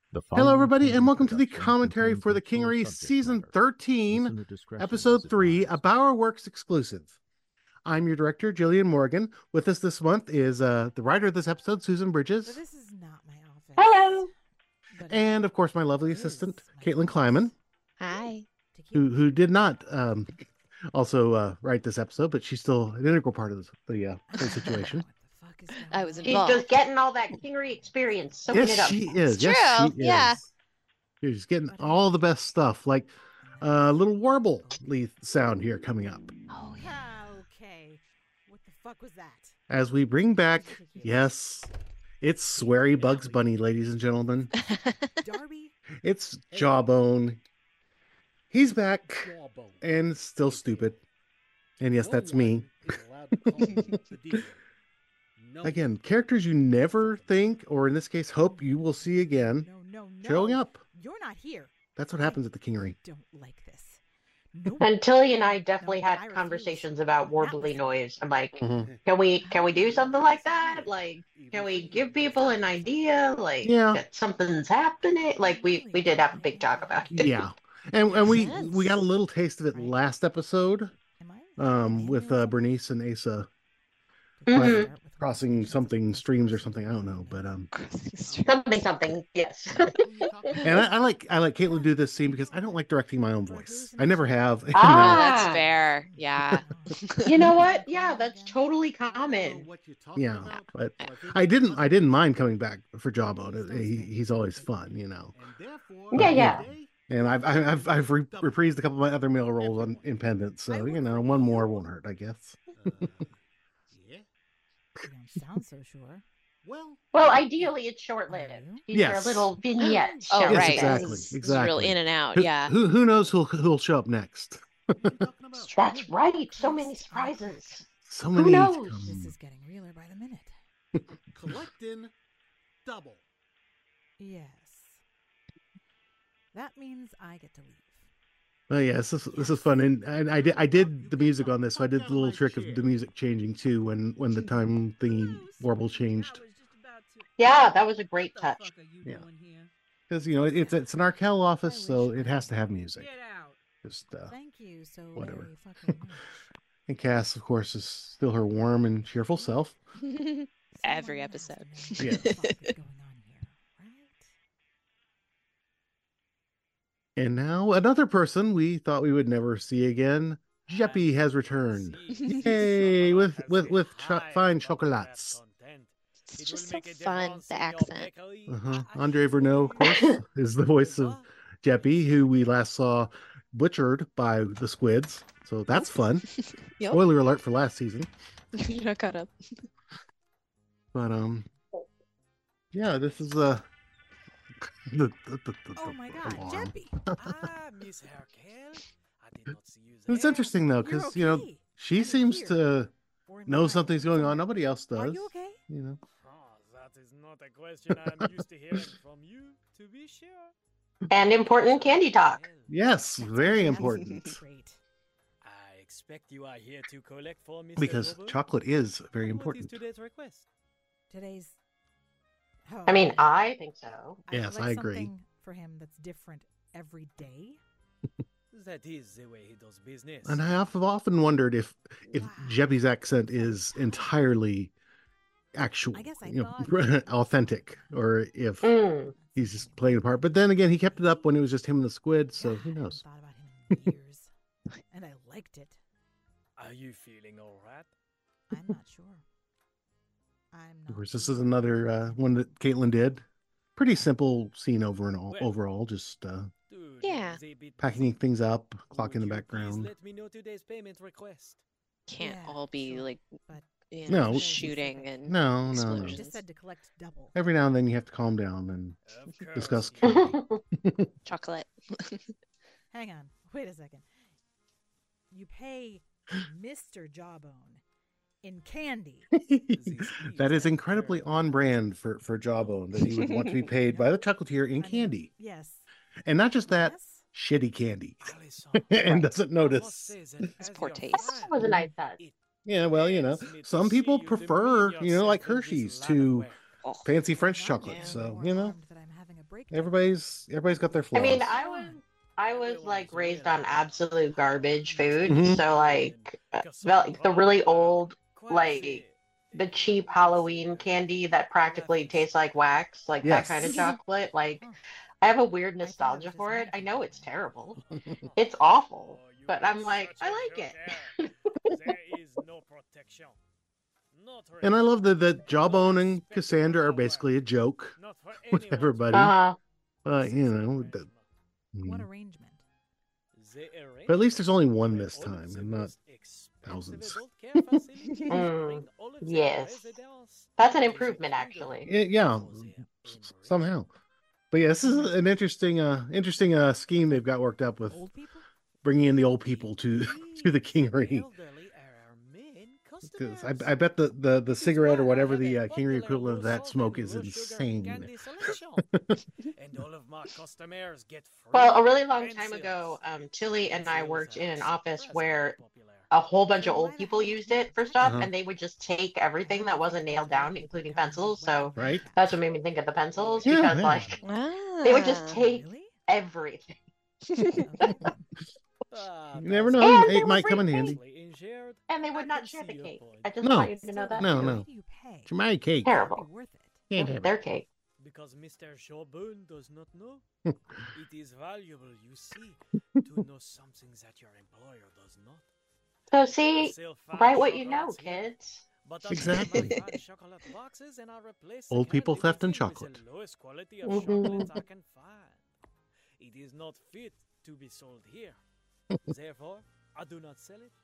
Hello, everybody, and welcome to the commentary for The Kingery Season 13, Episode 3, a Bauer Works exclusive. I'm your director, Jillian Morgan. With us this month is the writer of this episode, Susan Bridges. So this is not my office. Hello. And, of course, my lovely assistant, Caitlin Kleiman. Hi. Who did not also write this episode, but she's still an integral part of the whole situation. I was on? involved. She's just getting all that Kingery experience, soaking it Yes, up. she is. It's Yes, true. she is. Yeah. She's getting all the best stuff, like a little warble sound here coming up. Oh, yeah. Okay. What the fuck was that? As we bring back, yes, it's sweary Bugs Bunny, ladies and gentlemen. Darby? It's Jawbone. He's back and still stupid. And yes, that's me. Again, characters you never think, or in this case, hope you will see again, No. showing up. You're not here. That's what happens at the Kingery. Don't like this. No. And Tilly and I definitely No, I had refuse. conversations about warbly noise. I'm like, Mhm. can we do something like that? Like, can we give people an idea? Like, Yeah. that something's happening? Like, we did have a big talk about it. Yeah. And we Sense. got a little taste of it last episode, Am I? with Bernice and Asa Mhm. crossing something, streams or something. I don't know, but Something, yes. and I like Caitlin do this scene because I don't like directing my own voice. I never have. you Oh, know. that's fair. Yeah. You know what? Yeah, that's totally common. Yeah, but I didn't mind coming back for Jawbone. He's always fun, you know. Yeah. And I've reprised a couple of my other male roles on Independent, so you know, one more won't hurt, I guess. You don't sound so sure. Well, ideally, it's short-lived. These Yes. are little vignettes. Oh, shall we Yes, right. say. exactly, It's exactly. real in and out. Who- Yeah. Who knows who'll show up next? That's right. So many surprises. So Who many. knows? This is getting realer by the minute. Collecting double. Yes. That means I get to leave. Oh yes, this is fun, and I did the music on this, so I did the little trick of the music changing too when the time thingy warble changed, Yeah, that was a great touch. Yeah. because you know it's an Arkell office, so it has to have music. Just Thank you so whatever. very fucking much. and Cass, of course, is still her warm and cheerful self. Every Someone episode. has to know Yeah. what the fuck is going on here, right? And now another person we thought we would never see again. Jeppy has returned. Yay! With fine chocolates. It's just so fun, the accent. Andre Verneau, of course, is the voice of Jeppy, who we last saw butchered by the squids. So that's fun. Yep. Spoiler alert for last season. You're not caught up. But yeah, this is Oh my god, alarm. Jeppy! Miss Herkel, I did not see you It's there. interesting though, You're because you know okay. she I'm seems here. to Or am know I? something's going on. Nobody else Are does. you okay? You know. Oh, that is not a question I'm used to hearing from you, to be sure. And important candy talk. Well, Yes, That's very absolutely important. Great. I expect you are here to collect for Mr. Because Noble. chocolate is very What important. is today's request? Today's. I mean, Oh, I think so. Yes, like I agree. something for him that's different every day. That is the way he does business. And I have often wondered if Wow. Jeppy's accent is entirely actual, I guess I you know, thought- authentic, or if Mm. he's just playing a part. But then again, he kept it up when it was just him and the squid, so God, who I haven't knows? thought about him in years, and I liked it. Are you feeling all right? I'm not sure. I'm Of not. course, this sure. is another one that Caitlin did. Pretty simple scene Well, overall, just Dude, Yeah. it is a bit packing busy. things up, clock in Would the you please background. Let me know today's payment request. Can't Yeah, all be sure, like, but you No. know, shooting and No, no, I no. explosions. just said to collect double. Every now and then you have to calm down and Of course. discuss you candy. chocolate. Hang on, wait a second. You pay Mr. Jawbone in candy. That is incredibly on brand for Jawbone, that he would want to be paid by the chocolatier in I mean, candy. Yes. And not just that, Yes? shitty candy. Allison, And doesn't I must notice. say that It's as poor your taste. friend, That was a nice touch. it Yeah, well, you know, pains me to some see people you prefer, demean you know, like yourself in this Hershey's line of to work. Oh, fancy French I'm chocolate. not So, more you know, alarmed that I'm having a breakdown. Everybody's got their I flaws. mean, I was like raised on absolute garbage food, Mhm. so like, the really old, like the cheap Halloween candy that practically tastes like wax, like that kind of Yes. chocolate. Like, Huh. I have a weird I thought it nostalgia was for it. I magic. know it's terrible. It's awful, but I'm like, I like it. There is no protection. Not And I love that Jawbone No and respect Cassandra for are our basically a work. joke Not for with anyone. everybody. Uh, This You is know, arrangement. What Mm. arrangement? But at least there's only one When this all of time, the and not most expensive thousands. adult care facilities Mm, bring all of their yes. residents That's an to the improvement, kingdom actually. Yeah, for their somehow. But yeah, this is an interesting scheme they've got worked up with Old people? bringing in the old people to to the Kingery. elderly are our main 'Cause customers. I bet the It is cigarette or why I whatever have the a Kingery popular equivalent of low that salt smoke and is low sugar insane. candy selection. And all of my customers get free Well, a really long time pencils. ago, Tilly and I Pencils worked in are an office surprisingly where popular. a whole bunch So of why old the people hell did used you it for protect stuff, them? and they would just take everything that wasn't nailed down, including pencils. So Right? that's what made me think of the pencils, Yeah, because yeah. like Ah. they would just take Really? everything. Okay, then. You never know. And they It were might come free in cake. handy. And they I would not can share the see your cake. point. I just No. want you to know Still, that No, too. no. why do you pay? It's my cake. Be Terrible. worth it. Can't It was have their it. cake. Because Mr. Jawbone does not know. It is valuable, you see, to know something that your employer does not. So I see, sell fine write what you know, chocolates here, kids. but I Exactly. take my fine chocolate boxes and I replace the Old people candy theft and within with chocolate. the lowest quality of Mhm. chocolate I can find. It is not fit to be sold here. Therefore, I do not sell it.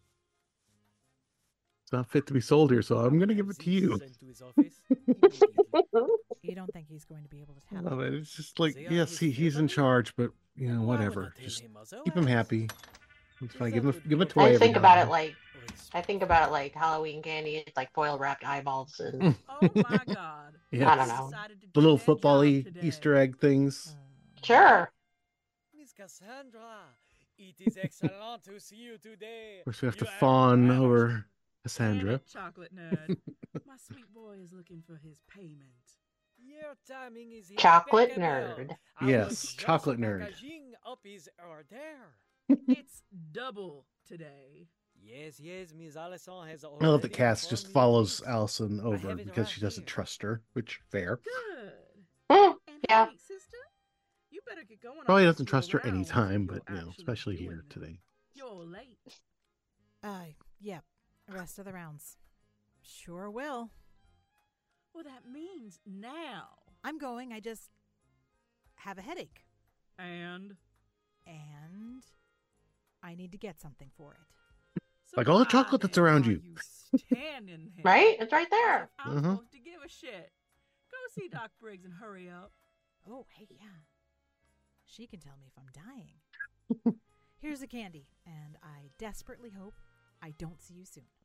It's not fit to be sold here, so I'm going to give it to you. Sent to his office immediately. You don't think he's going to be able to I tell? love it. It's just like, They are yes, his he's in family? charge, but you know, And why would whatever. I tell Just him keep him otherwise? happy. It's fine. That Give him would a be toy I every think now about and it like I think about it like Halloween candy. It's like foil wrapped eyeballs, and Oh my God. Yeah. I don't know. Decided to the do little their football-y job today. Easter egg things. sure. Miss Cassandra, it is excellent to see you today. Of course, we have You to fawn over Cassandra. Damn it, chocolate nerd. My sweet boy is looking for his payment. Your timing is Chocolate impeccable. nerd. I Yes, was just chocolate nerd. packaging up his order. It's double today. Yes, Miss Allison has I love already that Cass informed just me of follows this. Allison I over have it because right she doesn't here. trust her, which fair. Good. Mm, And Yeah. hey, sister, you better get going. on Probably those doesn't trust her rounds if anytime, you're but you know, actually especially doing here them. today. You're late. Yeah. Rest of the rounds. Sure will. Well, that means now. I'm going. I just have a headache. And And I need to get something for it. so Like all the why chocolate that's then around are you. standing there? Right? It's right As there. if I'm Mhm. supposed to give a shit. Go see Doc Briggs and hurry up. Oh, hey, yeah. She can tell me if I'm dying. Here's the candy, and I desperately hope I don't see you soon.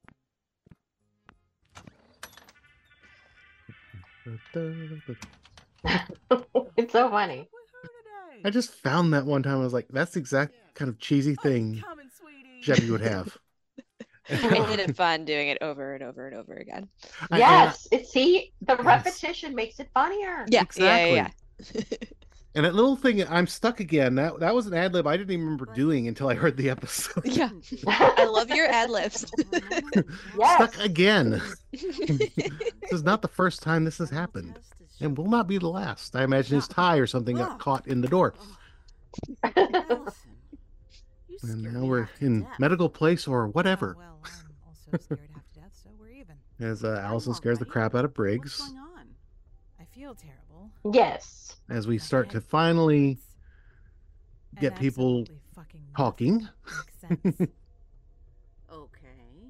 It's so funny. With her today. I just found that one time. I was like, that's the exact kind of cheesy thing Coming, sweetie. Chevy would have. I did it fun doing it over and over and over again. Yes. See, the Yes. repetition makes it funnier. Yeah, Exactly. yeah. And that little thing, I'm stuck again. That was an ad lib I didn't even remember doing until I heard the episode. Yeah. I love your ad libs. Yes. Stuck again. This is not the first time this has happened, and will not be the last. I imagine his tie or something got caught in the door. Allison, you And scared now me we're half to in death. medical place or whatever. Well, I'm also scared half to death, so we're even. As Allison all scares the right. crap out of What's Briggs. going on? I feel terrible. Yes. As we My start to head finally hurts, and get people absolutely fucking nothing talking. makes sense. Okay.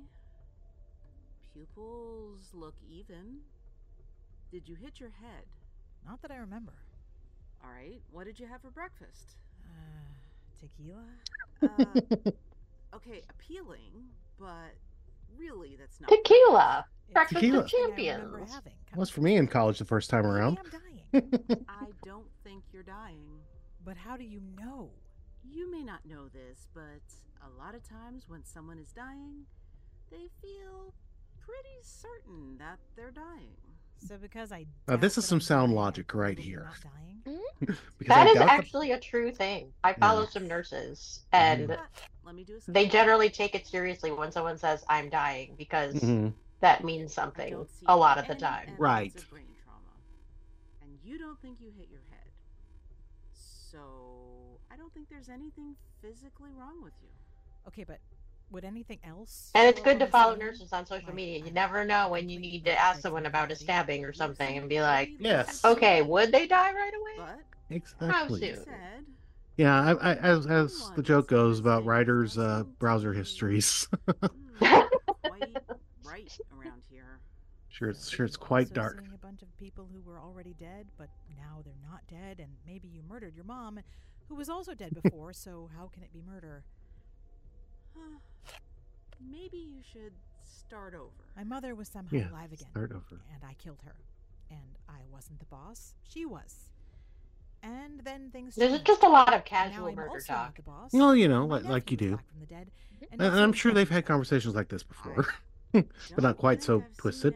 Pupils look even. Did you hit your head? Not that I remember. All right. What did you have for breakfast? Tequila? Okay, appealing, but really that's not. Tequila. It's Breakfast Tequila. of something I remember champions. having. Was for me in college the first time Maybe around. I'm dying. I don't think you're dying. But how do you know? You may not know this, but a lot of times when someone is dying, they feel pretty certain that they're dying. So because I Now, this doubt is that some I'm sound dying, logic I'm right probably here. not dying? That is actually a true thing. I follow some nurses, and they generally take it seriously when someone says, I'm dying, because that means something a lot of the time. Right. Brain trauma. And you don't think you hit your head. So, I don't think there's anything physically wrong with you. Okay, but would anything else? And it's good to follow nurses on social media. You never know when you need to ask someone about a stabbing or something and be like, yes. Okay, would they die right away? Exactly. How soon? Yeah, as the joke goes about writers' browser histories. Right around here. Sure, it's quite dark. Seeing a bunch of people who were already dead, but now they're not dead, and maybe you murdered your mom, who was also dead before. So how can it be murder? Maybe you should start over. My mother was somehow alive again, start over. And I killed her. And I wasn't the boss; she was. And then things. There's just a lot of casual murder talk. Well, you know, like you do. And I'm sure they've had conversations like this before, but not quite so twisted.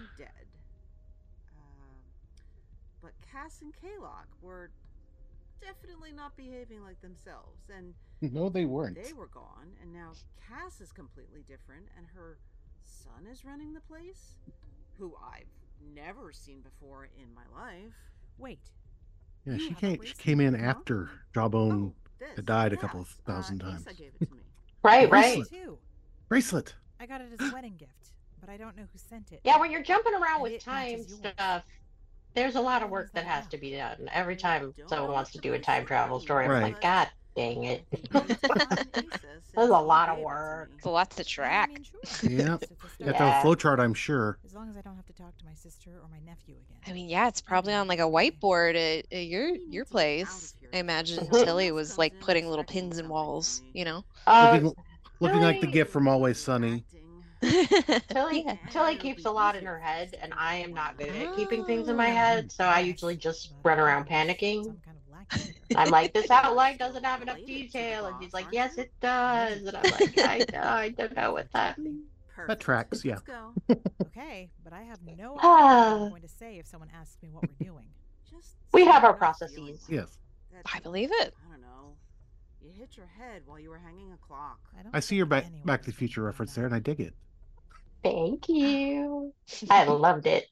But Cass and Kalok were definitely not behaving like themselves, and no, they weren't. They were gone, and now Cass is completely different, and her son is running the place, who I've never seen before in my life. Wait. Yeah, she came in after Jawbone had died a couple of thousand times. Gave it to me. Right. Bracelet. I got it as a wedding gift, but I don't know who sent it. Yeah, when you're jumping around with time stuff, there's a lot of work that has to be done. Every time someone wants to do a time travel story, I'm like, God dang it. There's a lot of work. It's a lot to track. Yeah. You have to have a flowchart, I'm sure. As long as I don't have to talk to my sister or my nephew again. I mean, yeah, it's probably on like a whiteboard at your place. I imagine Tilly was like putting little pins in walls, you know? Looking like the gift from Always Sunny. Tilly keeps a lot in her head, and I am not good at keeping things in my head, so I usually just run around panicking. I'm like, this outline doesn't have enough detail, and she's like, yes, it does, and I'm like, I don't know what that means. That tracks, yeah. Okay, but I have no idea what I'm going to say if someone asks me what we're doing. We have our processes. Yes. I believe it. I don't know. You hit your head while you were hanging a clock. I see your Back to the Future reference there, and I dig it. Thank you. I loved it.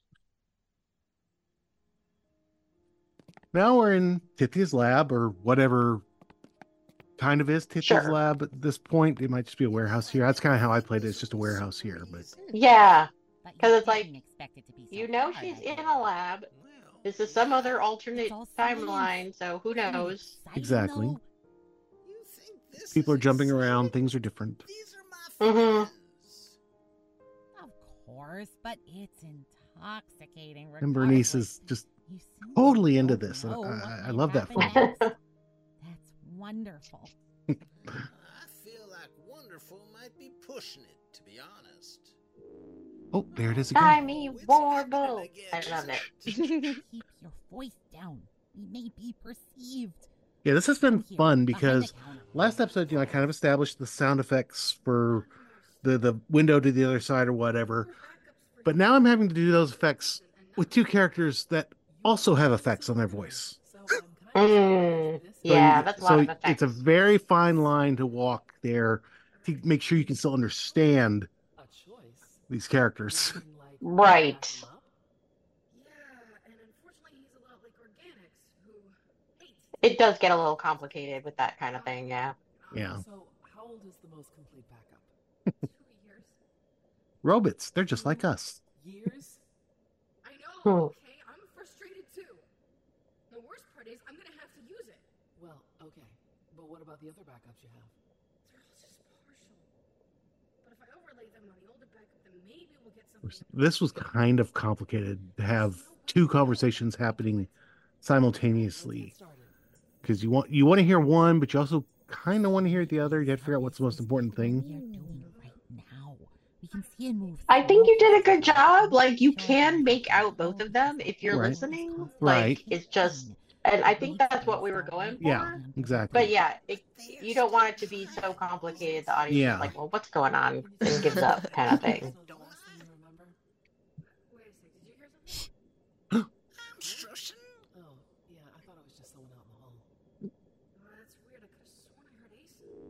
Now we're in Tithia's lab, or whatever kind of is Tithia's lab at this point. It might just be a warehouse here. That's kind of how I played it. It's just a warehouse here, but yeah, because it's like, you know, she's in a lab. This is some other alternate timeline, so who knows? Exactly. People are jumping around. Things are different. Mm-hmm. Of course, but it's intoxicating. And Bernice is just totally into this. I love that for her. That's wonderful. I feel like wonderful might be pushing it, to be honest. Oh, there it is again. Timey Warble. I love it. Keep your voice down. We may be perceived. Yeah, this has been fun because last episode, you know, I kind of established the sound effects for the window to the other side or whatever. But now I'm having to do those effects with two characters that also have effects on their voice. Yeah, that's a lot of effects. It's a very fine line to walk there to make sure you can still understand these characters. Right. It does get a little complicated with that kind of thing, yeah. Yeah. So, how old is the most complete backup? 2 years. Robots, they're just like us. Years? I know, okay? I'm frustrated too. The worst part is I'm gonna have to use it. Well, okay. But what about the other backups you have? They're all just partial. But if I overlay them on the older backup, then maybe we'll get something. This was kind of complicated to have two conversations happening simultaneously. Because you want to hear one, but you also kind of want to hear the other. You have to figure out what's the most important thing. I think you did a good job. Like, you can make out both of them if you're listening. Right. Like, it's just, and I think that's what we were going for. Yeah, exactly. But yeah, you don't want it to be so complicated. The audience is like, well, what's going on? And gives up, kind of thing. I'm strushing. Oh, yeah, I thought it was just someone out in the hall. Oh, that's weird. I could have sworn I heard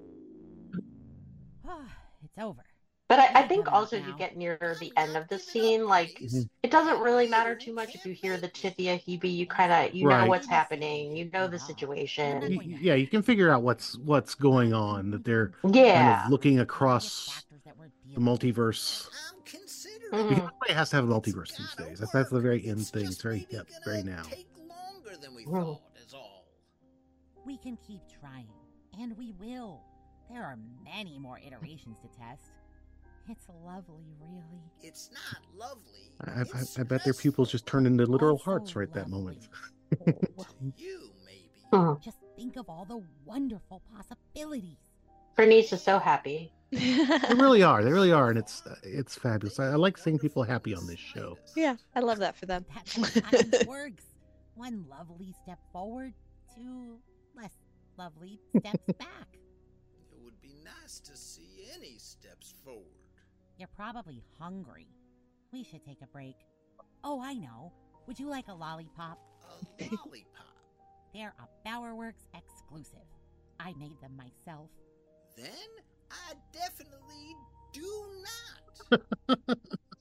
Ace. It's over. But I think also as you get near the end of the scene, like it doesn't really matter too much if you hear the Tithia Hebe. You kind of know Right. what's happening. You know the situation. Yeah, you can figure out what's going on. That they're kind Yeah. of looking across the multiverse. Mhm. Because everybody has to have a multiverse these days. That's the very end thing. It's very hip, very now. Longer than we Mhm. thought is all. We can keep trying, and we will. There are many more iterations to test. It's lovely, really. It's not lovely. I bet their pupils just turn into literal Also hearts right that moment. You maybe. Mhm. Just think of all the wonderful possibilities. Bernice is so happy. They really are. They really are, and it's fabulous. I like seeing people happy on this show. Yeah, I love that for them. That's how science works. One lovely step forward, two less lovely steps back. It would be nice to see any steps forward. You're probably hungry. We should take a break. Oh, I know. Would you like a lollipop? A lollipop. They're a Bowerworks exclusive. I made them myself. Then I definitely do not.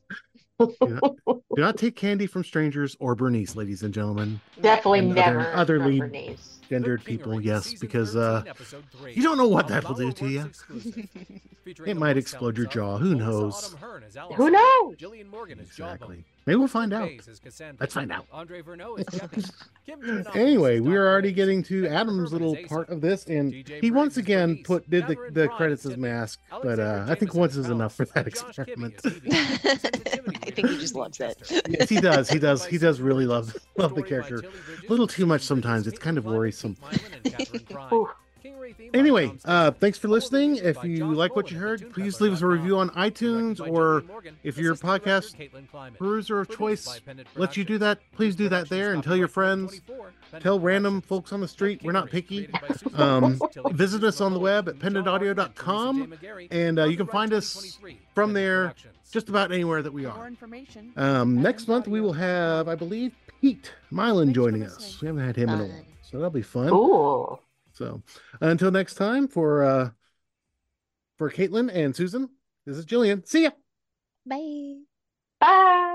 Do not take candy from strangers or Bernice, ladies and gentlemen. Definitely And never other from lead Bernice. gendered people, yes, because you don't know what that will do to you. It might explode your jaw. Who knows? Who knows? Exactly. Maybe we'll find out. Let's find out. Anyway, we are already getting to Adam's little part of this, and he once again did the credits as Mask, but I think once is enough for that experiment. I think he just loves it. Yes, he does. He does really love the character. A little too much sometimes. It's kind of worrisome. Anyway, thanks for listening. If you like what you heard, please leave us a review on iTunes, or if your podcast peruser of choice lets you do that, please do that there and tell your friends. Tell random folks on the street. We're not picky. Visit us on the web at pendantaudio.com, and you can find us from there just about anywhere that we are. Next month, we will have, I believe, Pete Milan joining us. We haven't had him in a while, so that'll be fun. Ooh. So until next time, for Caitlin and Susan, this is Jillian. See ya. Bye. Bye.